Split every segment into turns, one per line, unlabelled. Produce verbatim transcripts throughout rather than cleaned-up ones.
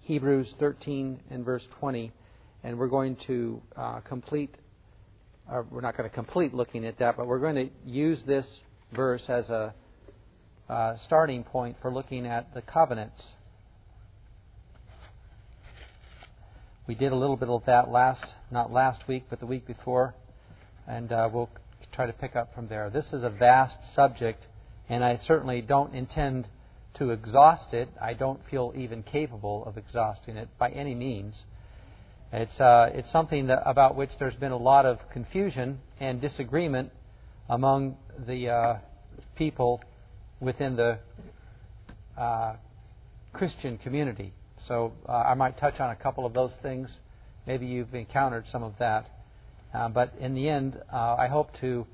Hebrews thirteen and verse twenty, and we're going to uh, complete, or we're not going to complete looking at that, but we're going to use this verse as a uh, starting point for looking at the covenants. We did a little bit of that last, not last week, but the week before, and uh, we'll try to pick up from there. This is a vast subject, and I certainly don't intend to exhaust it. I don't feel even capable of exhausting it by any means. It's uh, it's something that, about which there's been a lot of confusion and disagreement among the uh, people within the uh, Christian community. So uh, I might touch on a couple of those things. Maybe you've encountered some of that. Uh, but in the end, uh, I hope to,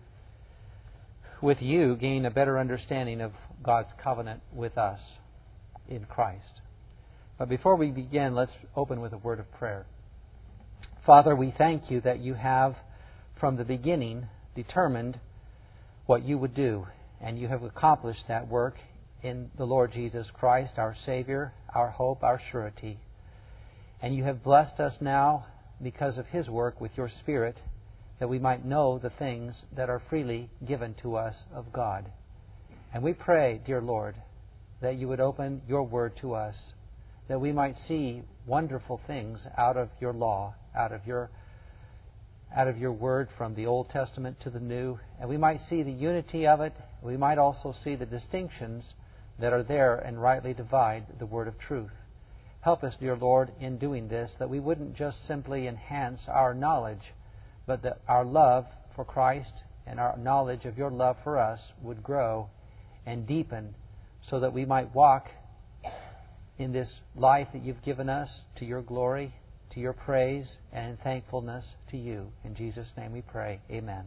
with you, gain a better understanding of God's covenant with us in Christ. But before we begin, let's open with a word of prayer. Father, we thank you that you have, from the beginning, determined what you would do, and you have accomplished that work in the Lord Jesus Christ, our Savior, our hope, our surety. And you have blessed us now because of His work with your Spirit, that we might know the things that are freely given to us of God. And we pray, dear Lord, that you would open your word to us, that we might see wonderful things out of your law, out of your out of your word from the Old Testament to the New, and we might see the unity of it. We might also see the distinctions that are there and rightly divide the word of truth. Help us, dear Lord, in doing this, that we wouldn't just simply enhance our knowledge, but that our love for Christ and our knowledge of your love for us would grow and deepen, so that we might walk in this life that you've given us to your glory, to your praise, and in thankfulness to you. In Jesus' name we pray. Amen.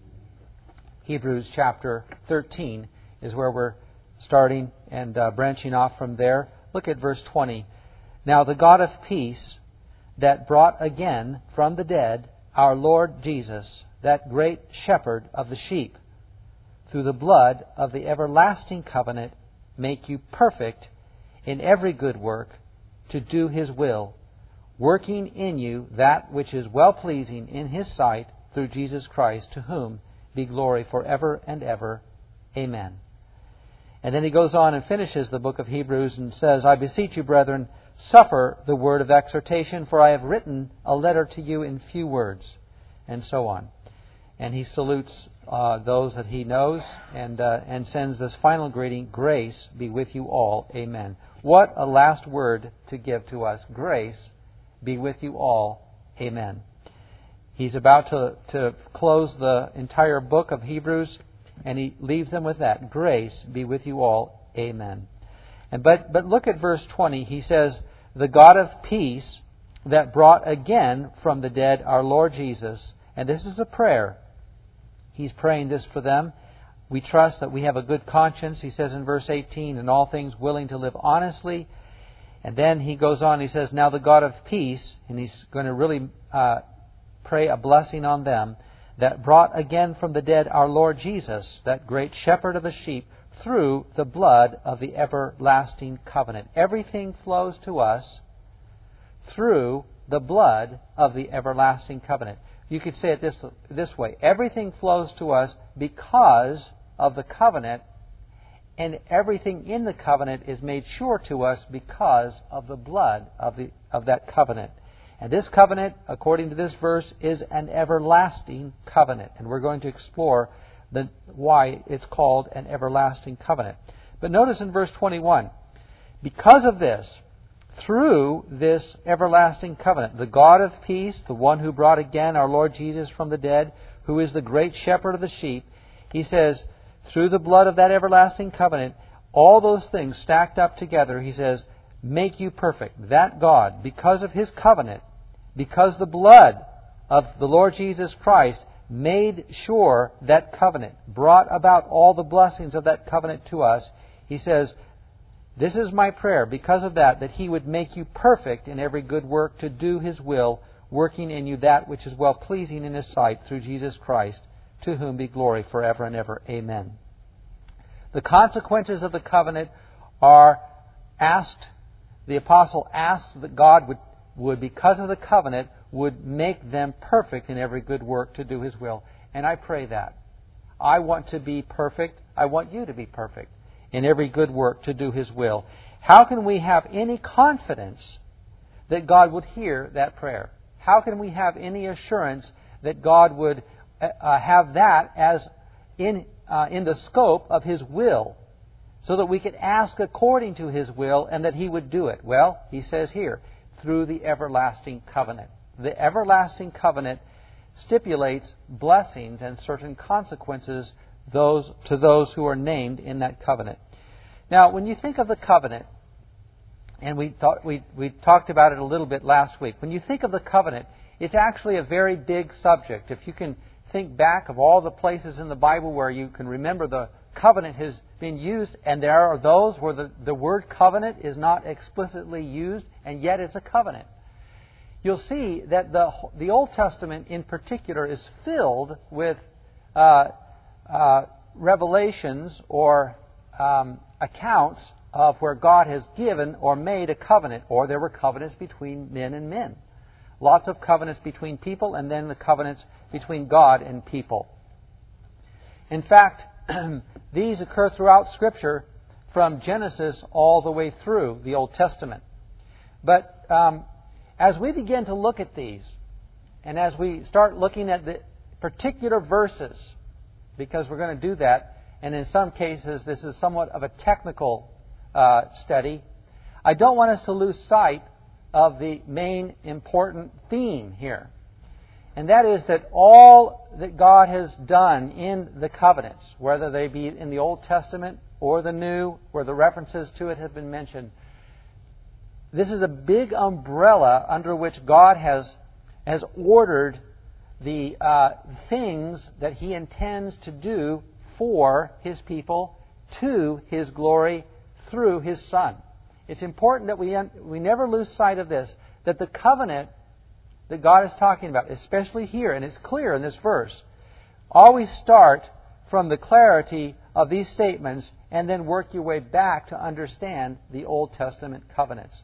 Hebrews chapter thirteen is where we're starting and uh, branching off from there. Look at verse twenty. Now the God of peace, that brought again from the dead our Lord Jesus, that great shepherd of the sheep, through the blood of the everlasting covenant, make you perfect in every good work to do His will, working in you that which is well-pleasing in His sight through Jesus Christ, to whom be glory forever and ever. Amen. And then he goes on and finishes the book of Hebrews and says, I beseech you, brethren, suffer the word of exhortation, for I have written a letter to you in few words, and so on. And he salutes uh, those that he knows and uh, and sends this final greeting, grace be with you all. Amen. What a last word to give to us. Grace be with you all. Amen. He's about to, to close the entire book of Hebrews, and he leaves them with that. Grace be with you all. Amen. And but but look at verse twenty. He says, the God of peace that brought again from the dead our Lord Jesus. And this is a prayer. He's praying this for them. We trust that we have a good conscience. He says in verse eighteen, in all things willing to live honestly. And then he goes on, he says, now the God of peace, and he's going to really uh, pray a blessing on them, that brought again from the dead our Lord Jesus, that great shepherd of the sheep, through the blood of the everlasting covenant. Everything flows to us through the blood of the everlasting covenant. You could say it this, this way. Everything flows to us because of the covenant, and everything in the covenant is made sure to us because of the blood of the of that covenant. And this covenant, according to this verse, is an everlasting covenant. And we're going to explore the, why it's called an everlasting covenant. But notice in verse twenty-one, because of this, through this everlasting covenant, the God of peace, the one who brought again our Lord Jesus from the dead, who is the great shepherd of the sheep, he says, through the blood of that everlasting covenant, all those things stacked up together, he says, make you perfect. That God, because of His covenant, because the blood of the Lord Jesus Christ made sure that covenant, brought about all the blessings of that covenant to us, he says, this is my prayer, because of that, that He would make you perfect in every good work to do His will, working in you that which is well-pleasing in His sight through Jesus Christ, to whom be glory forever and ever. Amen. The consequences of the covenant are asked the apostle asks that God would, would, because of the covenant, would make them perfect in every good work to do His will. And I pray that. I want to be perfect. I want you to be perfect in every good work to do His will. How can we have any confidence that God would hear that prayer? How can we have any assurance that God would uh, have that as in uh, in the scope of His will, so that we could ask according to His will and that He would do it? Well, He says here, through the everlasting covenant. The everlasting covenant stipulates blessings and certain consequences those to those who are named in that covenant. Now, when you think of the covenant, and we thought we we talked about it a little bit last week. When you think of the covenant, it's actually a very big subject. If you can think back of all the places in the Bible where you can remember the covenant has been used, and there are those where the, the word covenant is not explicitly used, and yet it's a covenant. You'll see that the the Old Testament in particular is filled with uh, uh, revelations or um, accounts of where God has given or made a covenant, or there were covenants between men and men. Lots of covenants between people, and then the covenants between God and people. In fact, these occur throughout Scripture from Genesis all the way through the Old Testament. But um, as we begin to look at these, and as we start looking at the particular verses, because we're going to do that, and in some cases this is somewhat of a technical uh, study, I don't want us to lose sight of the main important theme here. And that is that all that God has done in the covenants, whether they be in the Old Testament or the New, where the references to it have been mentioned, this is a big umbrella under which God has has ordered the uh, things that He intends to do for His people, to His glory, through His Son. It's important that we we never lose sight of this, that the covenant that God is talking about, especially here, and it's clear in this verse, always start from the clarity of these statements and then work your way back to understand the Old Testament covenants.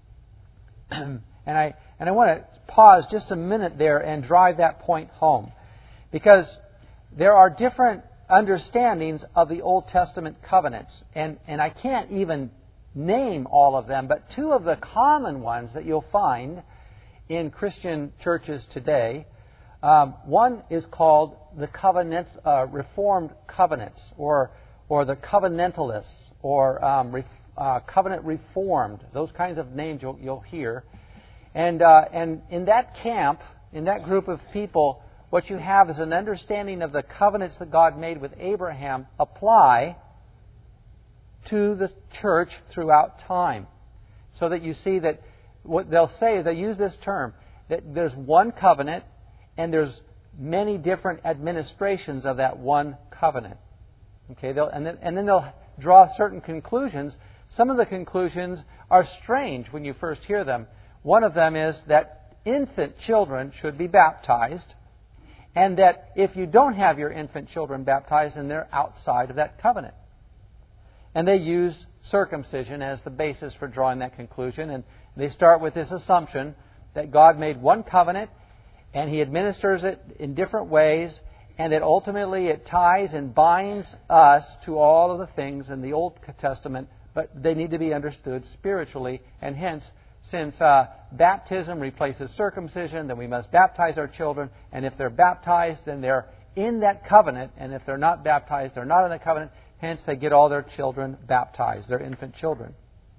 and I and I want to pause just a minute there and drive that point home, because there are different understandings of the Old Testament covenants, and, and I can't even name all of them, but two of the common ones that you'll find in Christian churches today. Um, one is called the covenant, uh, Reformed covenants, or or the covenantalists, or um, ref, uh, covenant reformed. Those kinds of names you'll, you'll hear, and uh, and in that camp, in that group of people, what you have is an understanding of the covenants that God made with Abraham apply to the church throughout time. So that you see that what they'll say is, they use this term, that there's one covenant and there's many different administrations of that one covenant. Okay, they'll, and then, and then they'll draw certain conclusions. Some of the conclusions are strange when you first hear them. One of them is that infant children should be baptized, and that if you don't have your infant children baptized, then they're outside of that covenant. And they use circumcision as the basis for drawing that conclusion. And they start with this assumption that God made one covenant and He administers it in different ways, and that ultimately it ties and binds us to all of the things in the Old Testament, but they need to be understood spiritually. And hence, since uh, baptism replaces circumcision, then we must baptize our children. And if they're baptized, then they're in that covenant. And if they're not baptized, they're not in the covenant. Hence, they get all their children baptized, their infant children.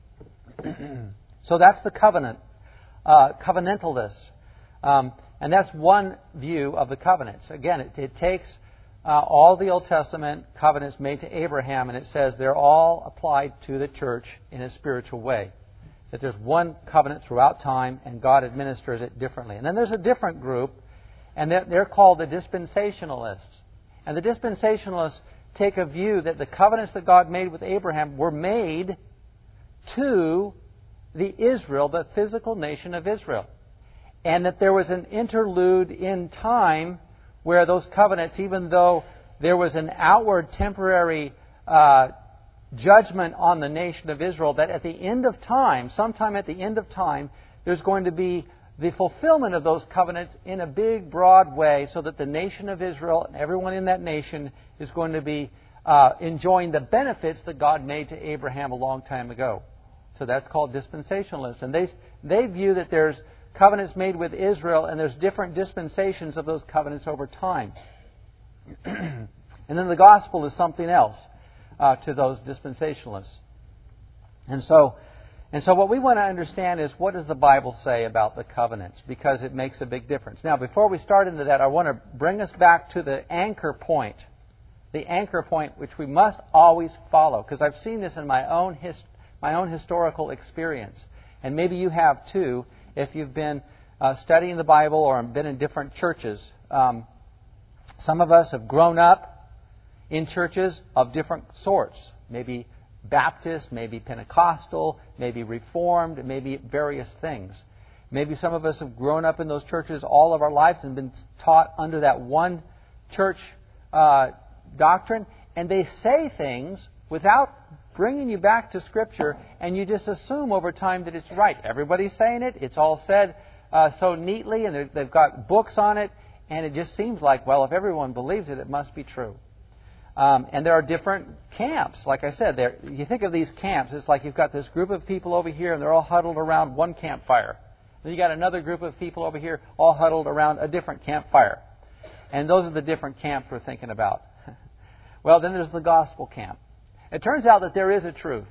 So that's the covenant, uh, covenantalists. Um, and that's one view of the covenants. Again, it, it takes uh, all the Old Testament covenants made to Abraham, and it says they're all applied to the church in a spiritual way. That there's one covenant throughout time, and God administers it differently. And then there's a different group, and they're, they're called the dispensationalists. And the dispensationalists take a view that the covenants that God made with Abraham were made to the Israel, the physical nation of Israel. And that there was an interlude in time where those covenants, even though there was an outward temporary uh, judgment on the nation of Israel, that at the end of time, sometime at the end of time, there's going to be the fulfillment of those covenants in a big, broad way, so that the nation of Israel and everyone in that nation is going to be uh, enjoying the benefits that God made to Abraham a long time ago. So that's called dispensationalists. And they, they view that there's covenants made with Israel, and there's different dispensations of those covenants over time. And then the gospel is something else uh, to those dispensationalists. And so, and so what we want to understand is, what does the Bible say about the covenants? Because it makes a big difference. Now, before we start into that, I want to bring us back to the anchor point. The anchor point which we must always follow. Because I've seen this in my own his, my own historical experience. And maybe you have too, if you've been uh, studying the Bible or been in different churches. Um, some of us have grown up in churches of different sorts. Maybe Baptist, maybe Pentecostal, maybe Reformed, maybe various things. Maybe some of us have grown up in those churches all of our lives and been taught under that one church uh, doctrine, and they say things without bringing you back to Scripture, and you just assume over time that it's right. Everybody's saying it. It's all said uh, so neatly, and they've got books on it, and it just seems like, well, if everyone believes it, it must be true. Um, and there are different camps. Like I said, there, you think of these camps, it's like you've got this group of people over here, and they're all huddled around one campfire. Then you got another group of people over here, all huddled around a different campfire. And those are the different camps we're thinking about. Well, then there's the gospel camp. It turns out that there is a truth.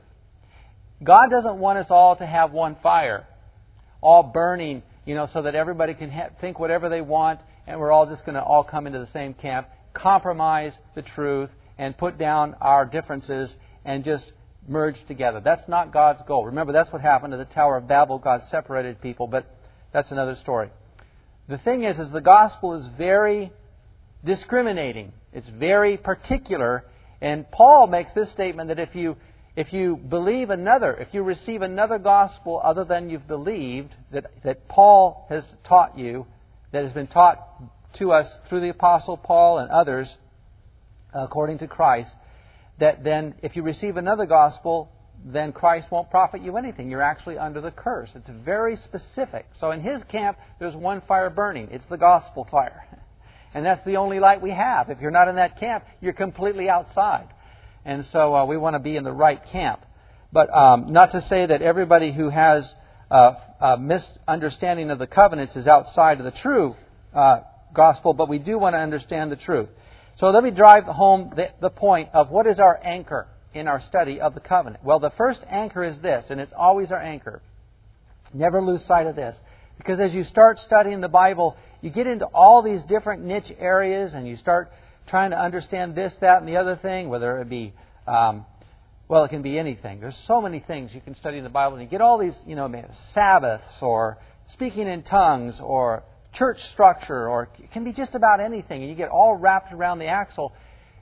God doesn't want us all to have one fire, all burning, you know, so that everybody can ha- think whatever they want, and we're all just going to all come into the same camp, compromise the truth, and put down our differences and just merge together. That's not God's goal. Remember, that's what happened to the Tower of Babel. God separated people, but that's another story. The thing is, is the gospel is very discriminating. It's very particular. And Paul makes this statement that if you if you believe another, if you receive another gospel other than you've believed, that, that Paul has taught you, that has been taught to us through the Apostle Paul and others, according to Christ, that then if you receive another gospel, then Christ won't profit you anything. You're actually under the curse. It's very specific. So in his camp, there's one fire burning. It's the gospel fire. And that's the only light we have. If you're not in that camp, you're completely outside. And so uh, we want to be in the right camp. But um, not to say that everybody who has uh, a misunderstanding of the covenants is outside of the true uh, gospel, but we do want to understand the truth. So let me drive home the, the point of what is our anchor in our study of the covenant. Well, the first anchor is this, and it's always our anchor. Never lose sight of this. Because as you start studying the Bible, you get into all these different niche areas, and you start trying to understand this, that, and the other thing, whether it be, um, well, it can be anything. There's so many things you can study in the Bible, and you get all these, you know, Sabbaths, or speaking in tongues, or church structure, or it can be just about anything, and you get all wrapped around the axle.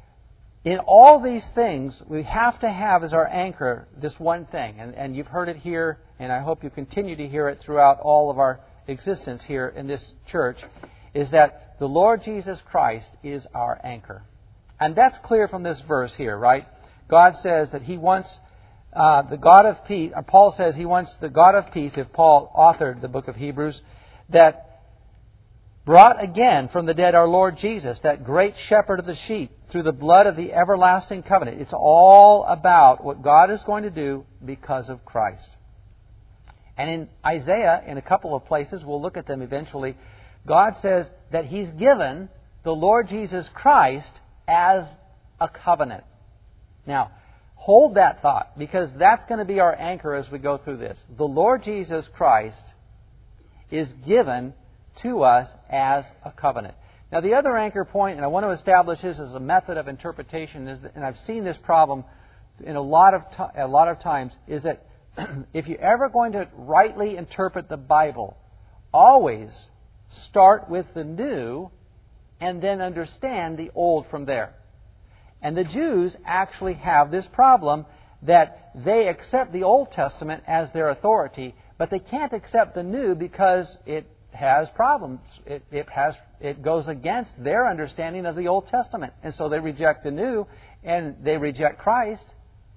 In all these things, we have to have as our anchor this one thing, and, and you've heard it here, and I hope you continue to hear it throughout all of our existence here in this church, is that the Lord Jesus Christ is our anchor. And that's clear from this verse here, right? God says that He wants uh, the God of peace, or Paul says He wants the God of peace, if Paul authored the book of Hebrews, that brought again from the dead our Lord Jesus, that great shepherd of the sheep, through the blood of the everlasting covenant. It's all about what God is going to do because of Christ. And in Isaiah, in a couple of places, we'll look at them eventually, God says that He's given the Lord Jesus Christ as a covenant. Now, hold that thought, because that's going to be our anchor as we go through this. The Lord Jesus Christ is given to us as a covenant. Now, the other anchor point, and I want to establish this as a method of interpretation, is that, and I've seen this problem in a lot of to, a lot of times, is that if you're ever going to rightly interpret the Bible, always start with the new and then understand the old from there. And the Jews actually have this problem that they accept the Old Testament as their authority, but they can't accept the new because it has problems. It, it has it goes against their understanding of the Old Testament. And so they reject the new, and they reject Christ.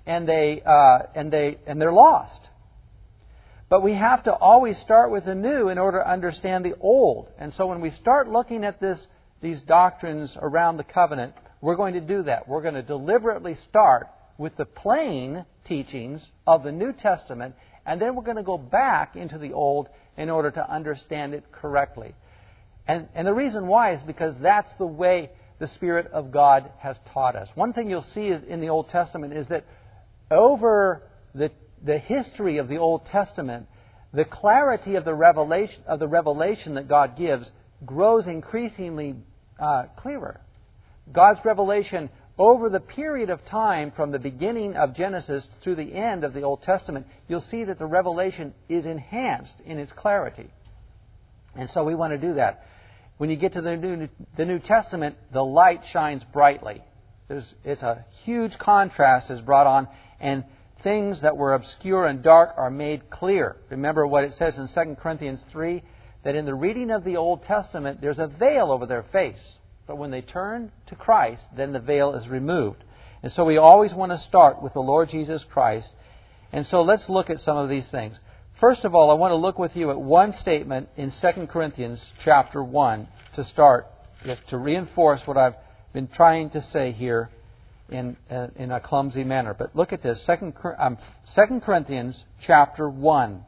and they uh, and they and they're lost. But we have to always start with the new in order to understand the old. And so when we start looking at this, these doctrines around the covenant, we're going to do that. We're going to deliberately start with the plain teachings of the New Testament, and then we're going to go back into the Old in order to understand it correctly. And, and the reason why is because that's the way the Spirit of God has taught us. One thing you'll see is in the Old Testament is that over the the history of the Old Testament, the clarity of the revelation of the revelation that God gives grows increasingly uh, clearer. God's revelation over the period of time from the beginning of Genesis through the end of the Old Testament, you'll see that the revelation is enhanced in its clarity. And so we want to do that. When you get to the New, the New Testament, the light shines brightly. There's, it's a huge contrast is brought on, and things that were obscure and dark are made clear. Remember what it says in Second Corinthians three, that in the reading of the Old Testament, there's a veil over their face. But when they turn to Christ, then the veil is removed. And so we always want to start with the Lord Jesus Christ. And so let's look at some of these things. First of all, I want to look with you at one statement in Second Corinthians chapter one to start, just to reinforce what I've been trying to say here in uh, in a clumsy manner. But look at this, Second um, Second Corinthians chapter one.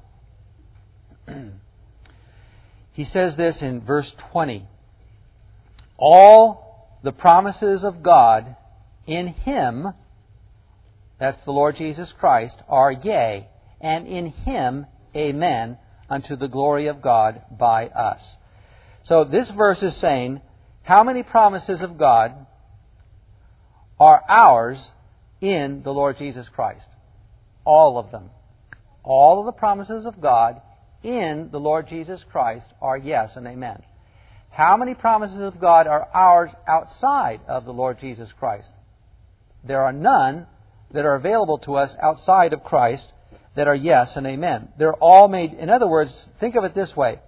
He says this in verse twenty. All the promises of God in Him, that's the Lord Jesus Christ, are yea, and in Him, amen, unto the glory of God by us. So this verse is saying, how many promises of God are ours in the Lord Jesus Christ? All of them. All of the promises of God in the Lord Jesus Christ are yes and amen. How many promises of God are ours outside of the Lord Jesus Christ? There are none that are available to us outside of Christ that are yes and amen. They're all made, in other words, think of it this way,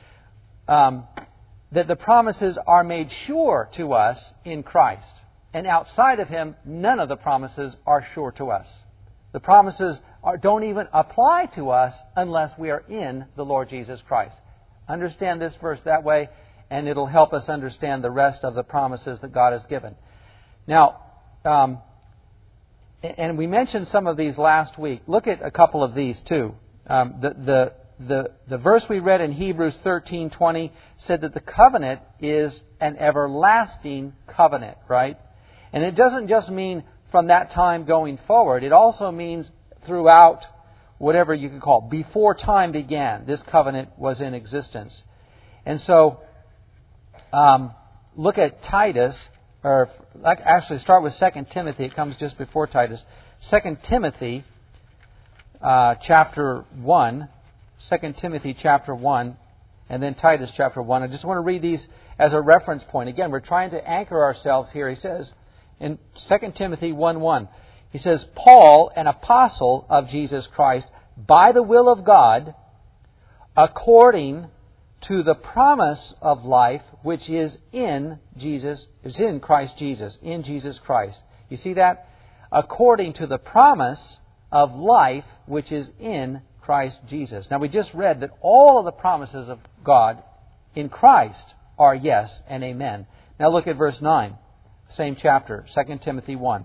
um, that the promises are made sure to us in Christ. And outside of Him, none of the promises are sure to us. The promises are, don't even apply to us unless we are in the Lord Jesus Christ. Understand this verse that way, and it'll help us understand the rest of the promises that God has given. Now, um, and we mentioned some of these last week. Look at a couple of these too. Um, the, the, the, the verse we read in Hebrews thirteen twenty said that the covenant is an everlasting covenant, right? And it doesn't just mean from that time going forward. It also means throughout whatever you could call before time began. This covenant was in existence. And so, um, look at Titus, or actually start with Second Timothy. It comes just before Titus. Second Timothy uh, chapter one. Second Timothy chapter one, and then Titus chapter one. I just want to read these as a reference point. Again, we're trying to anchor ourselves here. He says in Second Timothy one one, he says, Paul, an apostle of Jesus Christ, by the will of God, according to the promise of life which is in Jesus, is in Christ Jesus, in Jesus Christ. You see that? According to the promise of life which is in Christ Jesus. Now we just read that all of the promises of God in Christ are yes and amen. Now look at verse nine, same chapter, Second Timothy one.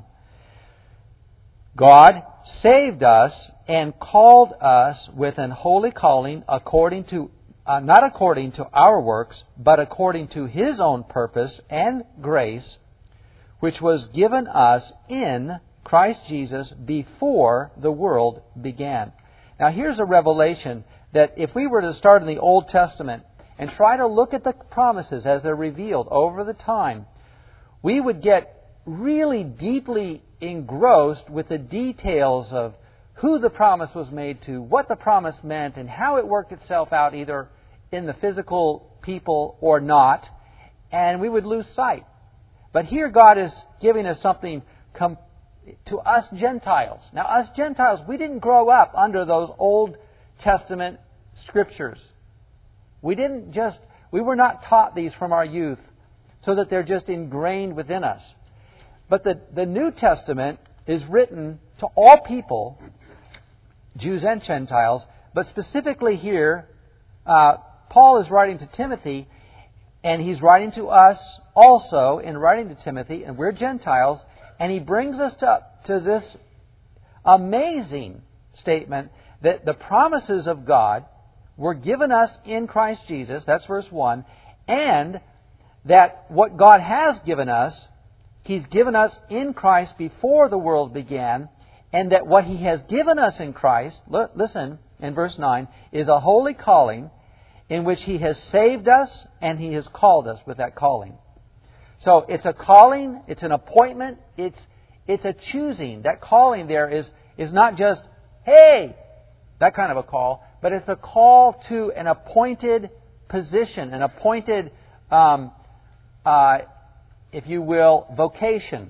God saved us and called us with an holy calling according to Uh, not according to our works, but according to His own purpose and grace, which was given us in Christ Jesus before the world began. Now here's a revelation that if we were to start in the Old Testament and try to look at the promises as they're revealed over the time, we would get really deeply engrossed with the details of who the promise was made to, what the promise meant, and how it worked itself out either in the physical people or not, and we would lose sight. But here God is giving us something com- to us Gentiles. Now us Gentiles, we didn't grow up under those Old Testament scriptures. We didn't just, we were not taught these from our youth so that they're just ingrained within us. But the, the New Testament is written to all people, Jews and Gentiles, but specifically here, uh, Paul is writing to Timothy, and he's writing to us also in writing to Timothy, and we're Gentiles, and he brings us to, to this amazing statement that the promises of God were given us in Christ Jesus, that's verse one, and that what God has given us, He's given us in Christ before the world began, and that what He has given us in Christ, listen, in verse nine, is a holy calling in which He has saved us and He has called us with that calling. So it's a calling, it's an appointment, it's it's a choosing. That calling there is, is not just, hey, that kind of a call, but it's a call to an appointed position, an appointed, um, uh, if you will, vocation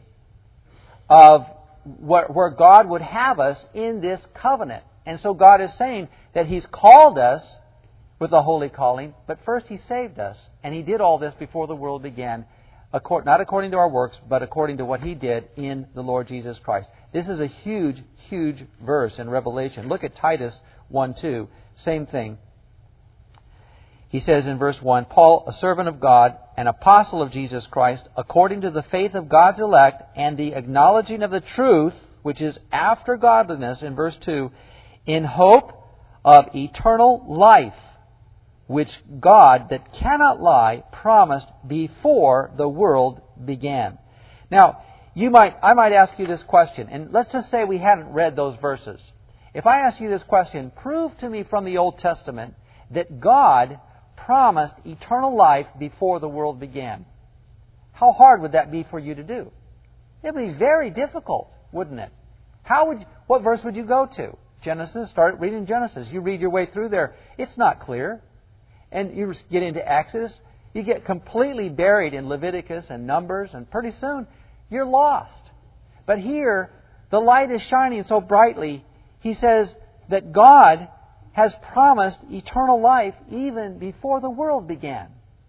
of where, where God would have us in this covenant. And so God is saying that He's called us with a holy calling, but first He saved us. And He did all this before the world began, not according to our works, but according to what He did in the Lord Jesus Christ. This is a huge, huge verse in Revelation. Look at Titus one two. Same thing. He says in verse one, Paul, a servant of God, an apostle of Jesus Christ, according to the faith of God's elect and the acknowledging of the truth, which is after godliness, in verse two, in hope of eternal life, which God, that cannot lie, promised before the world began. Now, you might, I might ask you this question, and let's just say we hadn't read those verses. If I ask you this question, prove to me from the Old Testament that God promised eternal life before the world began. How hard would that be for you to do? It would be very difficult, wouldn't it? How would, what verse would you go to? Genesis, start reading Genesis. You read your way through there. It's not clear. And you get into Exodus, you get completely buried in Leviticus and Numbers, and pretty soon you're lost. But here, the light is shining so brightly, he says that God has promised eternal life even before the world began.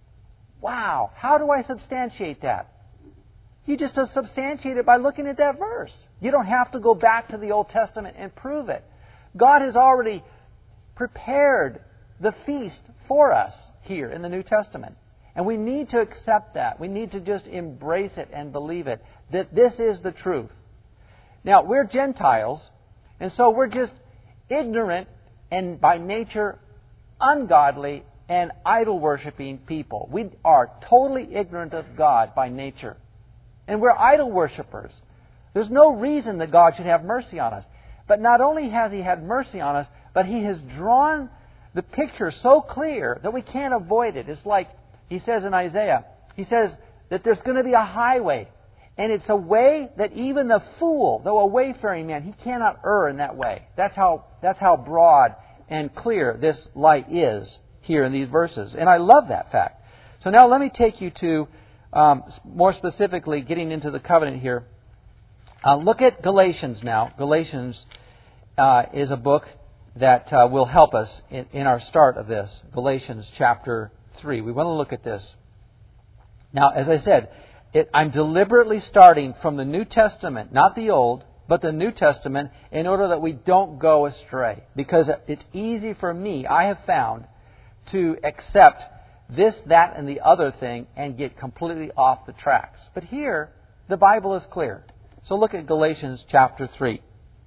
Wow! How do I substantiate that? You just substantiate it by looking at that verse. You don't have to go back to the Old Testament and prove it. God has already prepared the feast for us here in the New Testament. And we need to accept that. We need to just embrace it and believe it, that this is the truth. Now, we're Gentiles, and so we're just ignorant and by nature ungodly and idol-worshiping people. We are totally ignorant of God by nature. And we're idol worshippers. There's no reason that God should have mercy on us. But not only has He had mercy on us, but He has drawn the picture so clear that we can't avoid it. It's like He says in Isaiah, He says that there's going to be a highway. And it's a way that even the fool, though a wayfaring man, he cannot err in that way. That's how, that's how broad and clear this light is here in these verses. And I love that fact. So now let me take you to, um, more specifically, getting into the covenant here. Uh, look at Galatians now. Galatians uh, is a book that uh, will help us in, in our start of this. Galatians chapter three. We want to look at this. Now, as I said, it, I'm deliberately starting from the New Testament, not the Old, but the New Testament, in order that we don't go astray. Because it's easy for me, I have found, to accept this, that, and the other thing and get completely off the tracks. But here, the Bible is clear. So look at Galatians chapter three.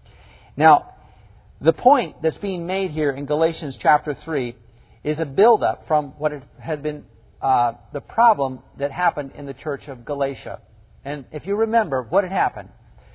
Now, the point that's being made here in Galatians chapter three is a build-up from what it had been uh, the problem that happened in the church of Galatia. And if you remember, what had happened?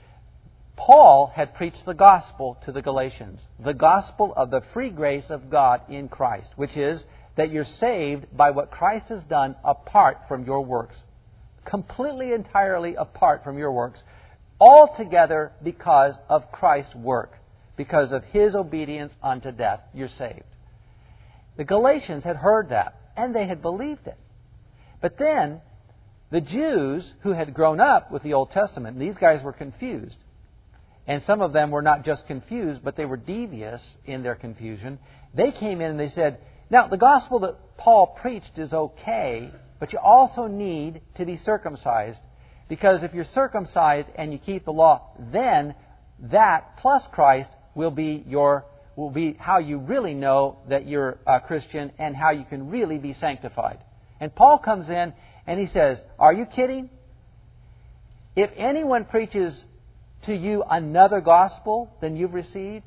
Paul had preached the gospel to the Galatians, the gospel of the free grace of God in Christ, which is that you're saved by what Christ has done apart from your works, completely, entirely apart from your works, altogether because of Christ's work, because of His obedience unto death, you're saved. The Galatians had heard that, and they had believed it. But then, the Jews who had grown up with the Old Testament, these guys were confused. And some of them were not just confused, but they were devious in their confusion. They came in and they said, now, the gospel that Paul preached is okay, but you also need to be circumcised. Because if you're circumcised and you keep the law, then that plus Christ will be your will be how you really know that you're a Christian and how you can really be sanctified. And Paul comes in and he says, are you kidding? If anyone preaches to you another gospel than you've received,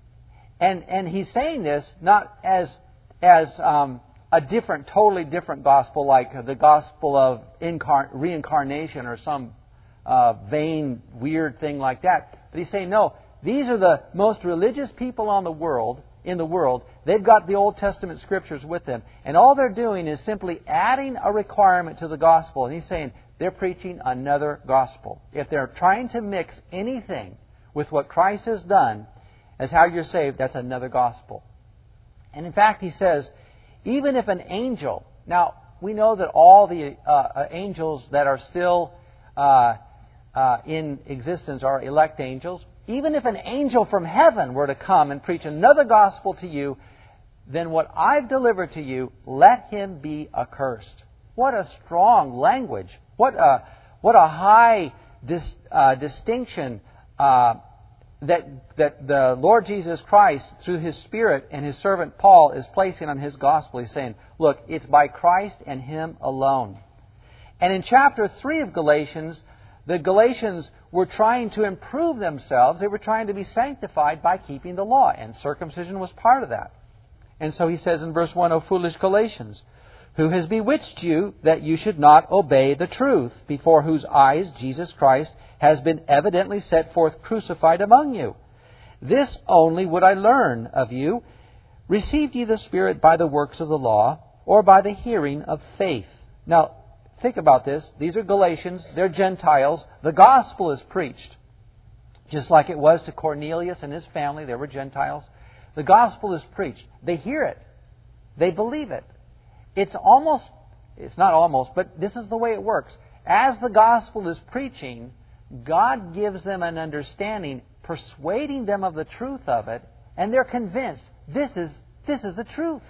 and and he's saying this not as as um, a different, totally different gospel, like the gospel of incar- reincarnation or some uh, vain, weird thing like that. But he's saying, no, these are the most religious people on the world, in the world. They've got the Old Testament Scriptures with them. And all they're doing is simply adding a requirement to the gospel. And he's saying they're preaching another gospel. If they're trying to mix anything with what Christ has done as how you're saved, that's another gospel. And in fact, he says, even if an angel... Now, we know that all the uh, angels that are still uh, uh, in existence are elect angels. Even if an angel from heaven were to come and preach another gospel to you, then what I've delivered to you, let him be accursed. What a strong language. What a, what a high dis, uh, distinction uh, that, that the Lord Jesus Christ, through His Spirit and His servant Paul, is placing on His gospel. He's saying, look, it's by Christ and Him alone. And in chapter three of Galatians, the Galatians were trying to improve themselves. They were trying to be sanctified by keeping the law, and circumcision was part of that. And so he says in verse one, O foolish Galatians, who has bewitched you that you should not obey the truth, before whose eyes Jesus Christ has been evidently set forth crucified among you? This only would I learn of you. Received ye the Spirit by the works of the law, or by the hearing of faith? Now, think about this. These are Galatians. They're Gentiles. The gospel is preached. Just like it was to Cornelius and his family. They were Gentiles. The gospel is preached. They hear it. They believe it. It's almost, it's not almost, but this is the way it works. As the gospel is preaching, God gives them an understanding, persuading them of the truth of it, and they're convinced this is, this is the truth.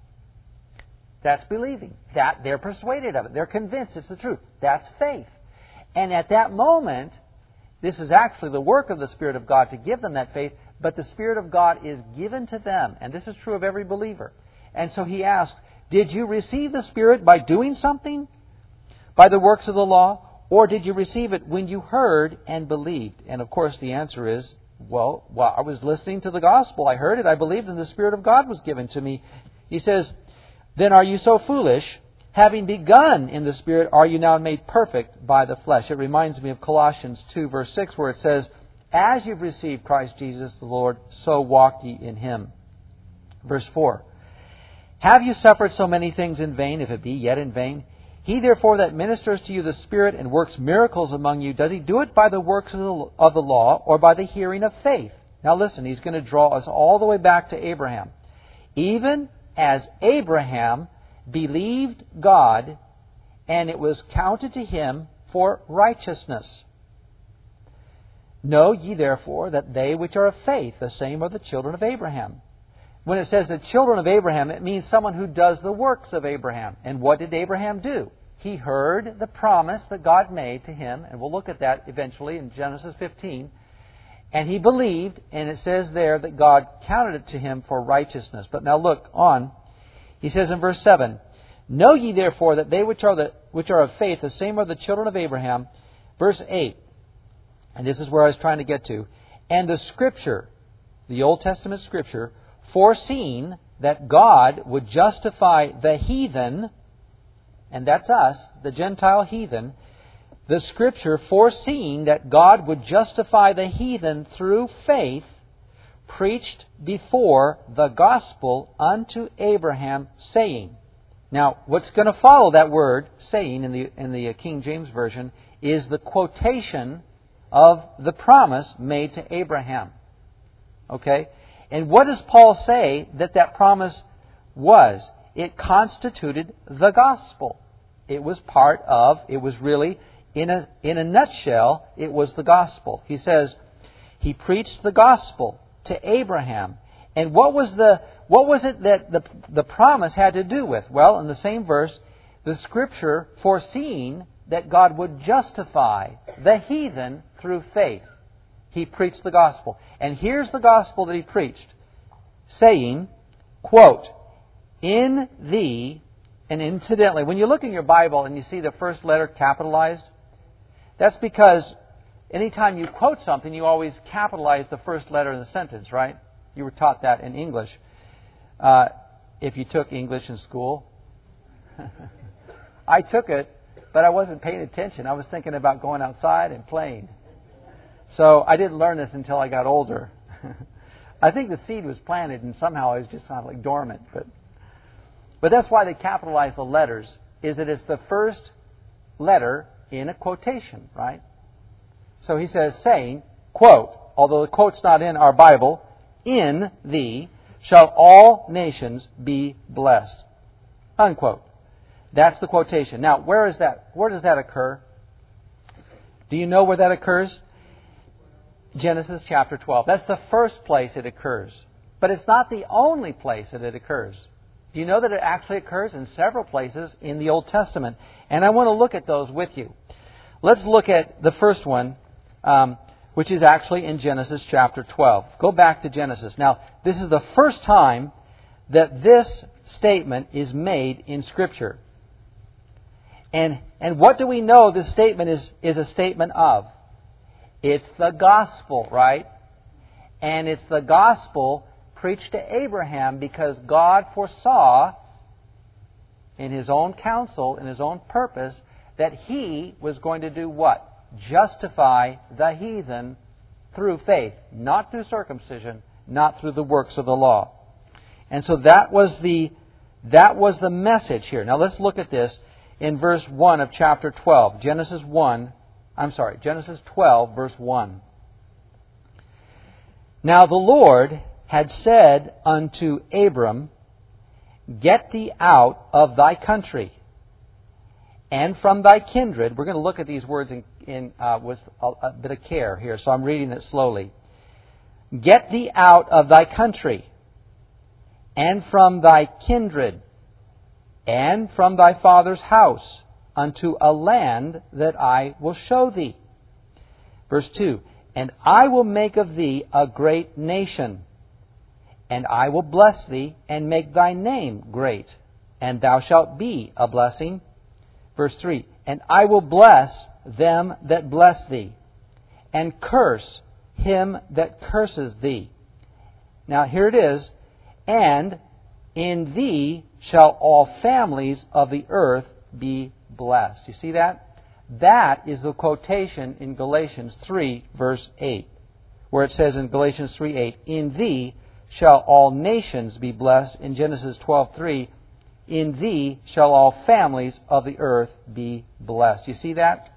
That's believing. That they're persuaded of it. They're convinced it's the truth. That's faith. And at that moment, this is actually the work of the Spirit of God to give them that faith, but the Spirit of God is given to them. And this is true of every believer. And so he asked, did you receive the Spirit by doing something? By the works of the law? Or did you receive it when you heard and believed? And of course the answer is, well, well, I was listening to the gospel. I heard it. I believed, and the Spirit of God was given to me. He says, then are you so foolish? Having begun in the Spirit, are you now made perfect by the flesh? It reminds me of Colossians two, verse six, where it says, as you've received Christ Jesus the Lord, so walk ye in Him. Verse four, have you suffered so many things in vain, if it be yet in vain? He therefore that ministers to you the Spirit and works miracles among you, does he do it by the works of the, of the law, or by the hearing of faith? Now listen, he's going to draw us all the way back to Abraham. Even as Abraham believed God, and it was counted to him for righteousness. Know ye therefore that they which are of faith, the same are the children of Abraham. When it says the children of Abraham, it means someone who does the works of Abraham. And what did Abraham do? He heard the promise that God made to him, and we'll look at that eventually in Genesis fifteen. And he believed, and it says there that God counted it to him for righteousness. But now look on. He says in verse seven, know ye therefore that they which are the which are of faith, the same are the children of Abraham. Verse eight, and this is where I was trying to get to. And the Scripture, the Old Testament Scripture, foreseeing that God would justify the heathen, and that's us, the Gentile heathen, the Scripture foreseeing that God would justify the heathen through faith, preached before the gospel unto Abraham, saying. Now, what's going to follow that word, saying, in the in the King James Version, is the quotation of the promise made to Abraham. Okay? And what does Paul say that that promise was? It constituted the gospel. It was part of, it was really, in a in a nutshell, it was the gospel. He says, he preached the gospel to Abraham. And what was the what was it that the the promise had to do with? Well, in the same verse, the Scripture foreseeing that God would justify the heathen through faith. He preached the gospel. And here's the gospel that he preached, saying, quote, in thee, and incidentally, when you look in your Bible and you see the first letter capitalized, that's because anytime you quote something, you always capitalize the first letter in the sentence, right? You were taught that in English. Uh, if you took English in school. I took it, but I wasn't paying attention. I was thinking about going outside and playing. So I didn't learn this until I got older. I think the seed was planted and somehow it was just kind of like dormant. But but that's why they capitalize the letters, is that it's the first letter in a quotation, right? So he says, saying, quote, although the quote's not in our Bible, in thee shall all nations be blessed. Unquote. That's the quotation. Now, where is that? Where does that occur? Do you know where that occurs? Genesis chapter twelve. That's the first place it occurs. But it's not the only place that it occurs. Do you know that it actually occurs in several places in the Old Testament? And I want to look at those with you. Let's look at the first one, um, which is actually in Genesis chapter twelve. Go back to Genesis. Now, this is the first time that this statement is made in Scripture. And and what do we know this statement is, is a statement of? It's the gospel, right? And it's the gospel preached to Abraham because God foresaw in His own counsel, in His own purpose, that He was going to do what? Justify the heathen through faith, not through circumcision, not through the works of the law. And so that was the that was the message here. Now let's look at this in verse one of chapter twelve. Genesis one, I'm sorry, Genesis twelve, verse one. Now the Lord had said unto Abram, get thee out of thy country, and from thy kindred. We're going to look at these words in, in uh, with a, a bit of care here, so I'm reading it slowly. Get thee out of thy country, and from thy kindred, and from thy father's house, unto a land that I will show thee. Verse two, and I will make of thee a great nation, and I will bless thee, and make thy name great, and thou shalt be a blessing. Verse three, and I will bless them that bless thee, and curse him that curses thee. Now here it is, and in thee shall all families of the earth be blessed. You see that? That is the quotation in Galatians three, verse eight, where it says in Galatians three eight, in thee shall all nations be blessed. In Genesis twelve three, in thee shall all families of the earth be blessed. You see that?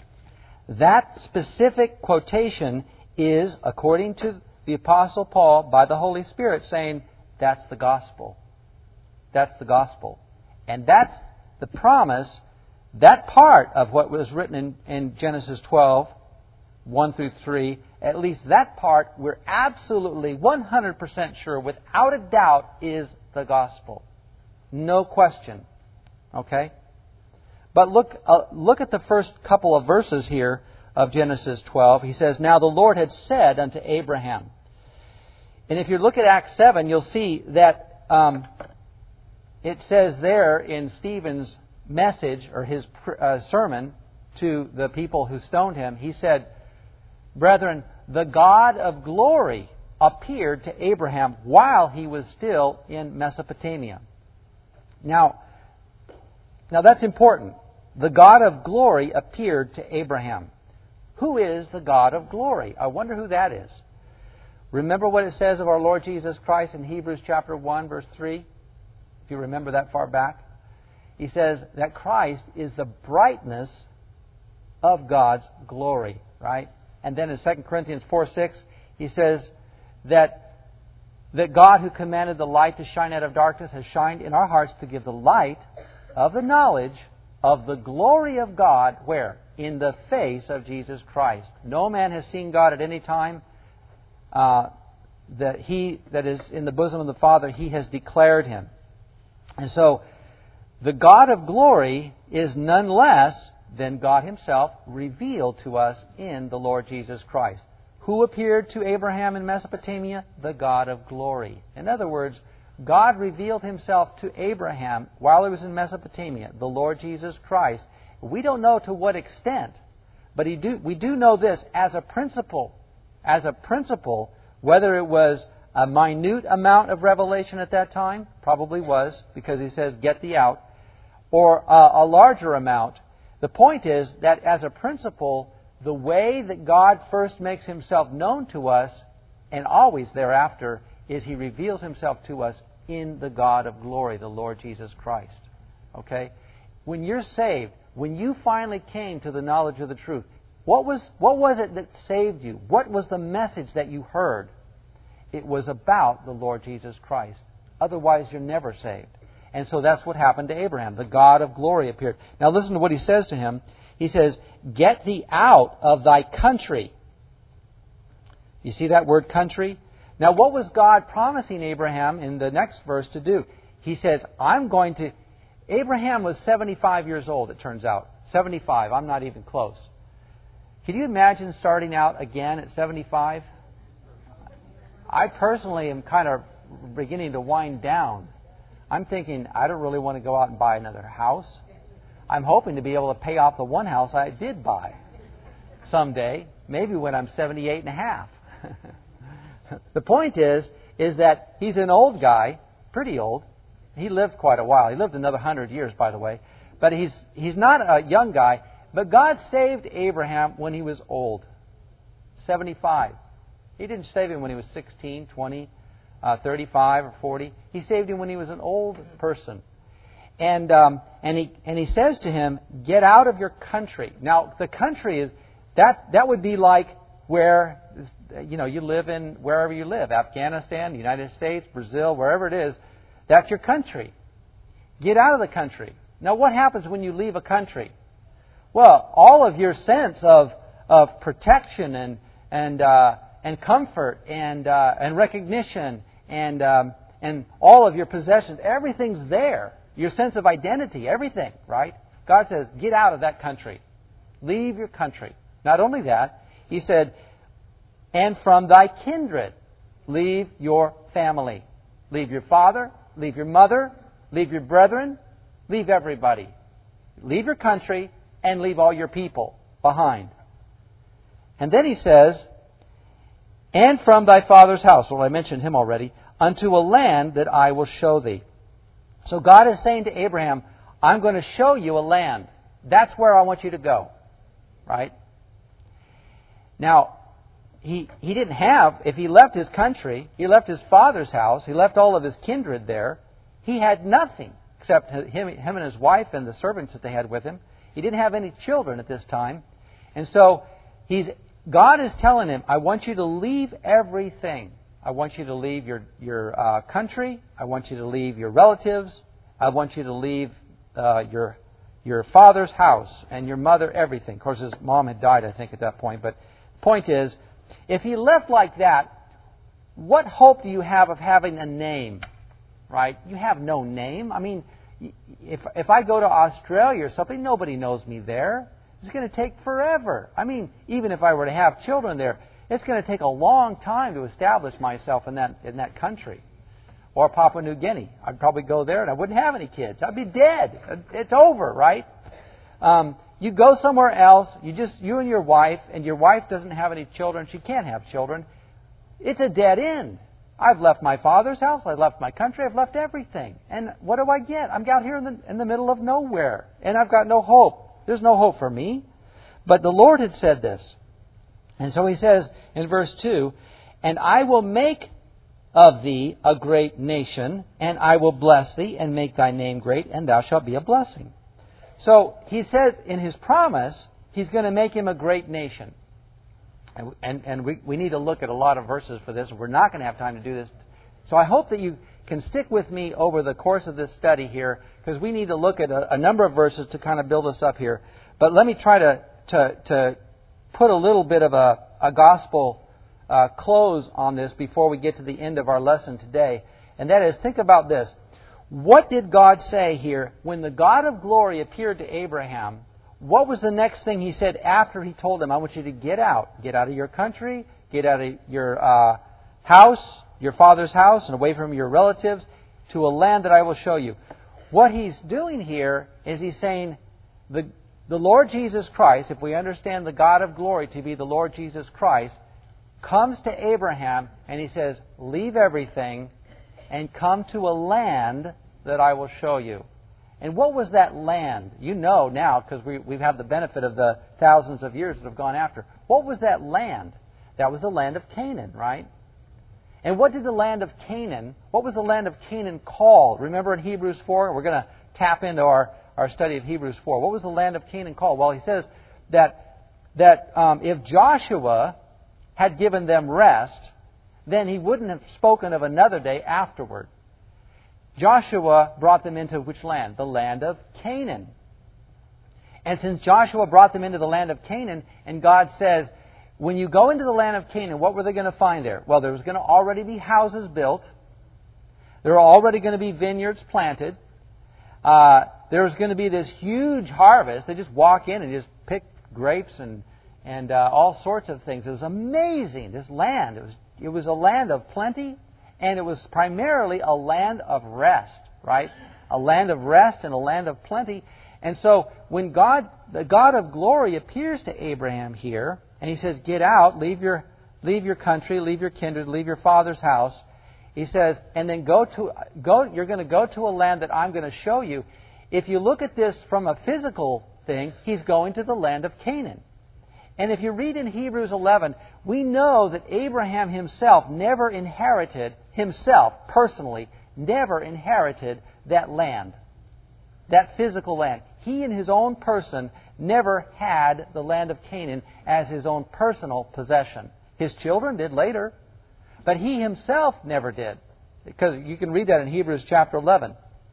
That specific quotation is, according to the Apostle Paul, by the Holy Spirit, saying, that's the gospel. That's the gospel. And that's the promise, that part of what was written in, in Genesis twelve, one through three, at least that part, we're absolutely one hundred percent sure, without a doubt, is the gospel. No question. Okay? But look, uh, look at the first couple of verses here of Genesis twelve. He says, now the Lord had said unto Abraham. And if you look at Acts seven, you'll see that um, it says there in Stephen's message, or his uh, sermon to the people who stoned him, he said, brethren, the God of glory appeared to Abraham while he was still in Mesopotamia. Now, now that's important. The God of glory appeared to Abraham. Who is the God of glory? I wonder who that is. Remember what it says of our Lord Jesus Christ in Hebrews chapter one, verse three? If you remember that far back. He says that Christ is the brightness of God's glory, right? And then in Second Corinthians four six, he says that, that God who commanded the light to shine out of darkness has shined in our hearts to give the light of the knowledge of the glory of God, where? In the face of Jesus Christ. No man has seen God at any time. Uh, that He that is in the bosom of the Father, He has declared Him. And so, the God of glory is none less than God Himself revealed to us in the Lord Jesus Christ. Who appeared to Abraham in Mesopotamia? The God of glory. In other words, God revealed himself to Abraham while he was in Mesopotamia, the Lord Jesus Christ. We don't know to what extent, but he do, we do know this as a principle. As a principle, whether it was a minute amount of revelation at that time, probably was, because he says, get thee out, or a, a larger amount. The point is that as a principle, the way that God first makes himself known to us, and always thereafter, is he reveals himself to us in the God of glory, the Lord Jesus Christ. Okay? When you're saved, when you finally came to the knowledge of the truth, what was, what was it that saved you? What was the message that you heard? It was about the Lord Jesus Christ. Otherwise, you're never saved. And so that's what happened to Abraham. The God of glory appeared. Now listen to what he says to him. He says, get thee out of thy country. You see that word country? Now what was God promising Abraham in the next verse to do? He says, I'm going to... Abraham was seventy-five years old, it turns out. seventy-five. I'm not even close. Can you imagine starting out again at seventy-five? I personally am kind of beginning to wind down. I'm thinking, I don't really want to go out and buy another house. I'm hoping to be able to pay off the one house I did buy someday, maybe when I'm seventy-eight and a half. The point is, is that he's an old guy, pretty old. He lived quite a while. He lived another hundred years, by the way. But he's he's not a young guy. But God saved Abraham when he was old, seventy-five. He didn't save him when he was sixteen, twenty, uh, thirty-five, or forty. He saved him when he was an old person. And um, and he and he says to him, "Get out of your country." Now, the country is that that would be like where you know you live in wherever you live, Afghanistan, the United States, Brazil, wherever it is. That's your country. Get out of the country. Now, what happens when you leave a country? Well, all of your sense of of protection and and uh, and comfort and uh, and recognition and um, and all of your possessions, everything's there. Your sense of identity, everything, right? God says, get out of that country. Leave your country. Not only that, he said, and from thy kindred, leave your family. Leave your father, leave your mother, leave your brethren, leave everybody. Leave your country and leave all your people behind. And then he says, and from thy father's house, well, I mentioned him already, unto a land that I will show thee. So God is saying to Abraham, I'm going to show you a land. That's where I want you to go. Right? Now, he he didn't have, if he left his country, he left his father's house, he left all of his kindred there, he had nothing except him, him and his wife and the servants that they had with him. He didn't have any children at this time. And so he's God is telling him, I want you to leave everything. I want you to leave your, your uh, country. I want you to leave your relatives. I want you to leave uh, your your father's house and your mother, everything. Of course, his mom had died, I think, at that point. But the point is, if he left like that, what hope do you have of having a name? Right? You have no name. I mean, if if I go to Australia or something, nobody knows me there. It's going to take forever. I mean, even if I were to have children there, it's going to take a long time to establish myself in that in that country. Or Papua New Guinea. I'd probably go there and I wouldn't have any kids. I'd be dead. It's over, right? Um, you go somewhere else, you just you and your wife, and your wife doesn't have any children. She can't have children. It's a dead end. I've left my father's house. I've left my country. I've left everything. And what do I get? I'm out here in the, in the middle of nowhere. And I've got no hope. There's no hope for me. But the Lord had said this. And so he says in verse two, and I will make of thee a great nation, and I will bless thee, and make thy name great, and thou shalt be a blessing. So he says in his promise, he's going to make him a great nation. And, and, and we, we need to look at a lot of verses for this. We're not going to have time to do this. So I hope that you can stick with me over the course of this study here, because we need to look at a, a number of verses to kind of build us up here. But let me try to, to, to put a little bit of a, a gospel uh, close on this before we get to the end of our lesson today. And that is, think about this. What did God say here when the God of glory appeared to Abraham? What was the next thing he said after he told him, I want you to get out. Get out of your country. get out of your uh, house, your father's house, and away from your relatives, to a land that I will show you. What he's doing here is he's saying the, the Lord Jesus Christ, if we understand the God of glory to be the Lord Jesus Christ, comes to Abraham and he says, leave everything and come to a land that I will show you. And what was that land? You know now, because we, we have the benefit of the thousands of years that have gone after. What was that land? That was the land of Canaan, right? And what did the land of Canaan, what was the land of Canaan called? Remember in Hebrews four? We're going to tap into our, our study of Hebrews four. What was the land of Canaan called? Well, he says that, that um, if Joshua had given them rest, then he wouldn't have spoken of another day afterward. Joshua brought them into which land? The land of Canaan. And since Joshua brought them into the land of Canaan, and God says, when you go into the land of Canaan, what were they going to find there? Well, there was going to already be houses built. There were already going to be vineyards planted. Uh, there was going to be this huge harvest. They just walk in and just pick grapes and and uh, all sorts of things. It was amazing, this land. It was, it was a land of plenty, and it was primarily a land of rest, right? A land of rest and a land of plenty. And so when God, the God of glory, appears to Abraham here, and he says, get out, leave your, leave your country, leave your kindred, leave your father's house. He says, and then go to, go, you're going to go to a land that I'm going to show you. If you look at this from a physical thing, he's going to the land of Canaan. And if you read in Hebrews eleven, we know that Abraham himself never inherited, himself personally, never inherited that land, that physical land. He in his own person never had the land of Canaan as his own personal possession. His children did later, but he himself never did. Because you can read that in Hebrews chapter eleven.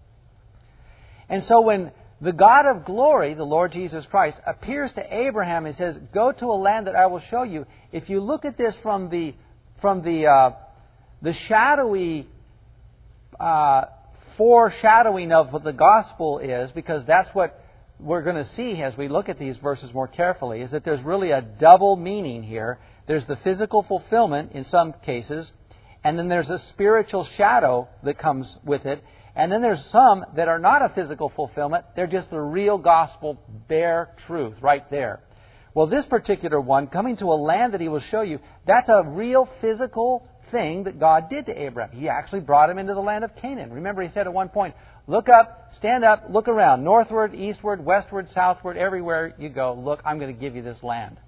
And so when the God of glory, the Lord Jesus Christ, appears to Abraham and says, go to a land that I will show you. If you look at this from the from the uh, the shadowy uh, foreshadowing of what the gospel is, because that's what we're going to see as we look at these verses more carefully, is that there's really a double meaning here. There's the physical fulfillment in some cases, and then there's a spiritual shadow that comes with it. And then there's some that are not a physical fulfillment. They're just the real gospel, bare truth right there. Well, this particular one, coming to a land that he will show you, that's a real physical thing that God did to Abraham. He actually brought him into the land of Canaan. Remember, he said at one point, look up, stand up, look around, northward, eastward, westward, southward, everywhere you go, look, I'm going to give you this land.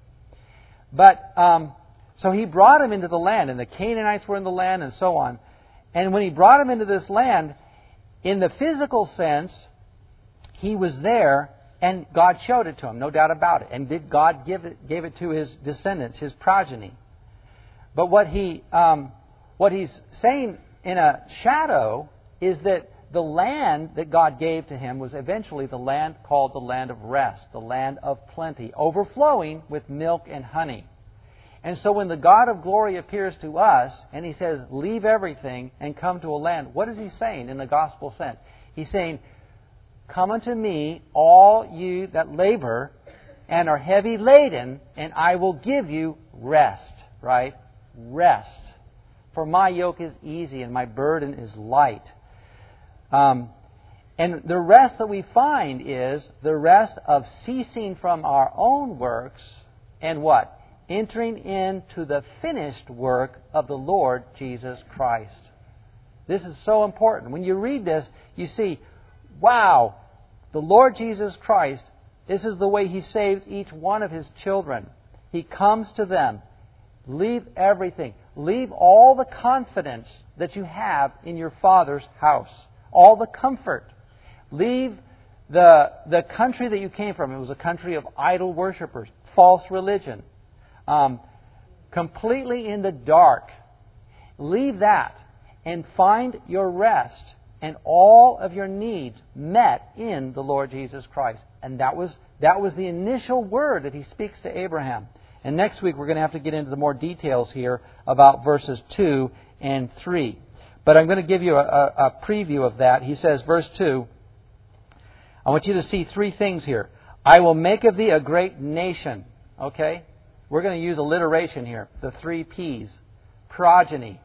But, um, so he brought him into the land, and the Canaanites were in the land, and so on. And when he brought him into this land, in the physical sense, he was there, and God showed it to him, no doubt about it. And did God give it, gave it to his descendants, his progeny. But what he, um, what he's saying in a shadow is that the land that God gave to him was eventually the land called the land of rest, the land of plenty, overflowing with milk and honey. And so when the God of glory appears to us and he says, leave everything and come to a land, what is he saying in the gospel sense? He's saying, come unto me, all you that labor and are heavy laden, and I will give you rest, right? Rest. For my yoke is easy and my burden is light. Um, and the rest that we find is the rest of ceasing from our own works and what? Entering into the finished work of the Lord Jesus Christ. This is so important. When you read this, you see, wow, the Lord Jesus Christ, this is the way He saves each one of His children. He comes to them. Leave everything. Leave all the confidence that you have in your Father's house. All the comfort. Leave the, the country that you came from. It was a country of idol worshipers, false religion. Um, completely in the dark. Leave that and find your rest and all of your needs met in the Lord Jesus Christ. And that was that was the initial word that He speaks to Abraham. And next week we're going to have to get into the more details here about verses two and three. But I'm going to give you a, a, a preview of that. He says, verse two, I want you to see three things here. I will make of thee a great nation. Okay? we're going to use alliteration here. The three P's. Progeny.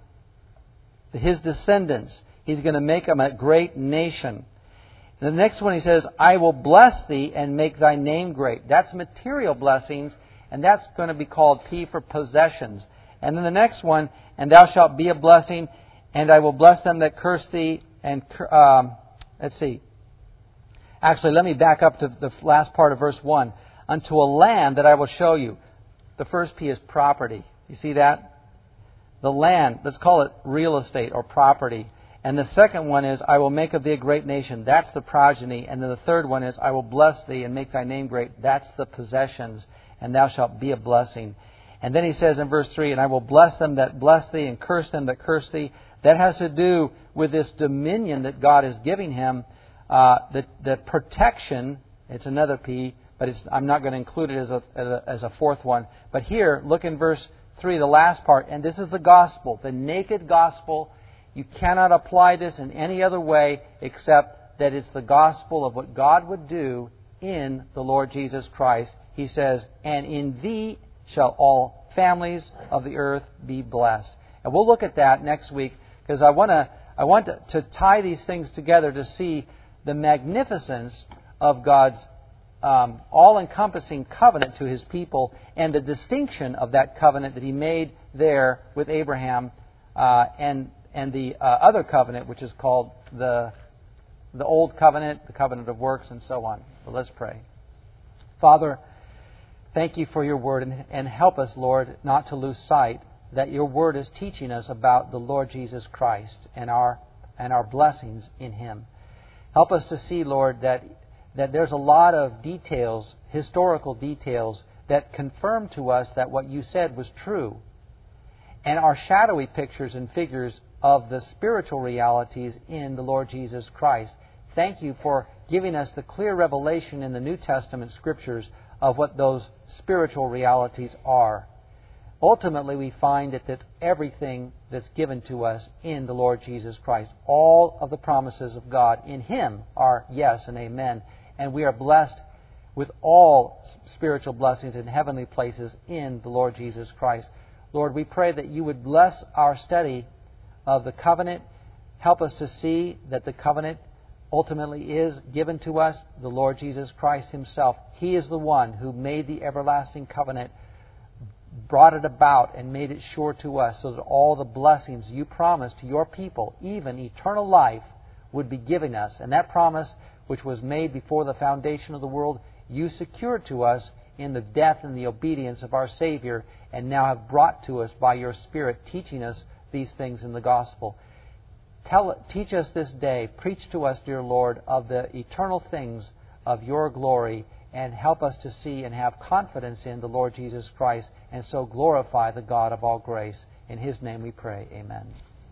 His descendants. He's going to make them a great nation. And the next one he says, I will bless thee and make thy name great. That's material blessings, and that's going to be called P for possessions. And then the next one, and thou shalt be a blessing, and I will bless them that curse thee. And um, let's see. Actually, let me back up to the last part of verse one. Unto a land that I will show you. The first P is property. You see that? The land, let's call it real estate or property. And the second one is, I will make of thee a great nation. That's the progeny. And then the third one is, I will bless thee and make thy name great. That's the possessions. And thou shalt be a blessing. And then he says in verse three, and I will bless them that bless thee and curse them that curse thee. That has to do with this dominion that God is giving him. Uh, the, the protection, it's another P, but it's, I'm not going to include it as a, as a, as a fourth one. But here, look in verse three, the last part. And this is the gospel, the naked gospel. You cannot apply this in any other way except that it's the gospel of what God would do in the Lord Jesus Christ. He says, and in thee shall all families of the earth be blessed. And we'll look at that next week because I want to I want to, to tie these things together to see the magnificence of God's um, all-encompassing covenant to His people and the distinction of that covenant that He made there with Abraham uh, and and the uh, other covenant, which is called the the Old Covenant, the covenant of works, and so on. But let's pray. Father, thank you for your word, and, and help us, Lord, not to lose sight that your word is teaching us about the Lord Jesus Christ and our and our blessings in Him. Help us to see, Lord, that that there's a lot of details, historical details, that confirm to us that what you said was true, and are shadowy pictures and figures of the spiritual realities in the Lord Jesus Christ. Thank you for giving us the clear revelation in the New Testament Scriptures of what those spiritual realities are. Ultimately, we find that, that everything that's given to us in the Lord Jesus Christ, all of the promises of God in Him are yes and amen. And we are blessed with all spiritual blessings in heavenly places in the Lord Jesus Christ. Lord, we pray that you would bless our study of the covenant. Help us to see that the covenant ultimately is given to us, the Lord Jesus Christ Himself. He is the one who made the everlasting covenant, brought it about, and made it sure to us so that all the blessings you promised to your people, even eternal life, would be given us. And that promise, which was made before the foundation of the world, you secured to us in the death and the obedience of our Savior, and now have brought to us by your Spirit, teaching us these things in the gospel. Tell, teach us this day, preach to us, dear Lord, of the eternal things of your glory, and help us to see and have confidence in the Lord Jesus Christ, and so glorify the God of all grace. In His name we pray. Amen.